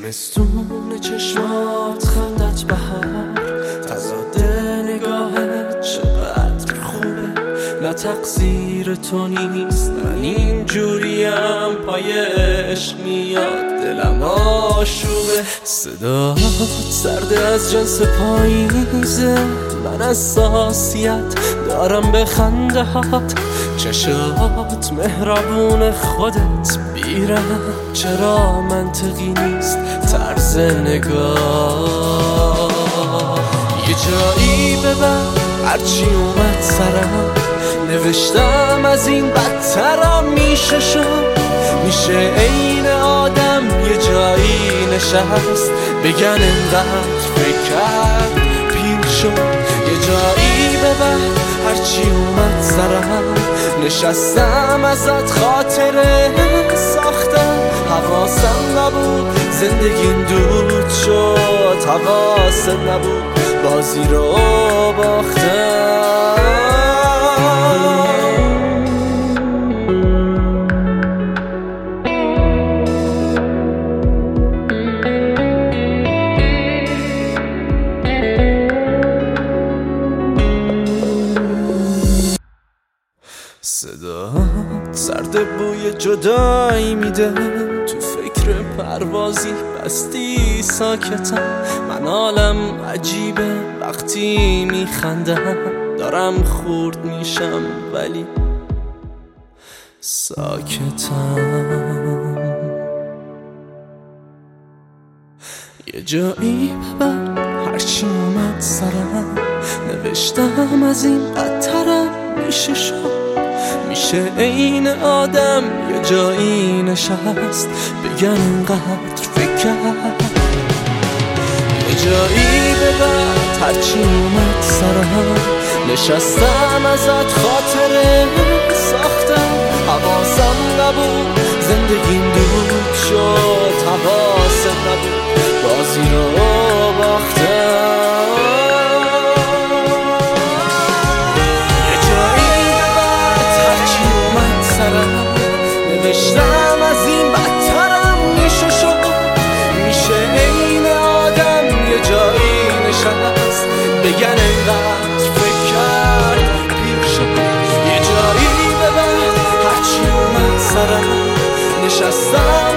زمستون چشمات خندت بهار تضاد نگاهت چقدر خوبه نه تقصیر تو نیست من اینجوریم پای عشق میاد دلم آشوبه صدات سرده از جنس پاییزه من حساسیت دارم به خنده هات چشات مهربون خودت بیرم چرا منطقی نیست طرز نگاه یه جایی ببر هرچی اومد سرم نوشتم از این بدترم میشه شد میشه عین آدم یه جایی نشست بگن انقدر فکر کرد پیر شد یه جایی ببر هرچی اومد سرم نشستم ازت خاطره ساختم حواسم نبود زندگیم دود شد حواسم نبود بازی رو باختم صدات سرد بوی جدایی میده تو فکر پروازی بستی ساکتم من حالم عجیبه وقتی میخندم دارم خورد میشم ولی ساکتم یه جایی ببر هرچی اومد سرم نوشتم از این بدترم میشه شد میشه عین آدم یه جایی نشست بگن اینقدر فکر کرد یه جایی ببر هرچی اومد سرم نشستم ازت خاطره ساختم حواسم نبود زندگیم دود شد حواسم نبود بازی رو باختم نوشتم از این بدترم میشه شد میشه عین آدم یه جایی نشست بگن انقدر فکر کرد پیر شد یه جایی ببر هرچی اومد سرم نشستم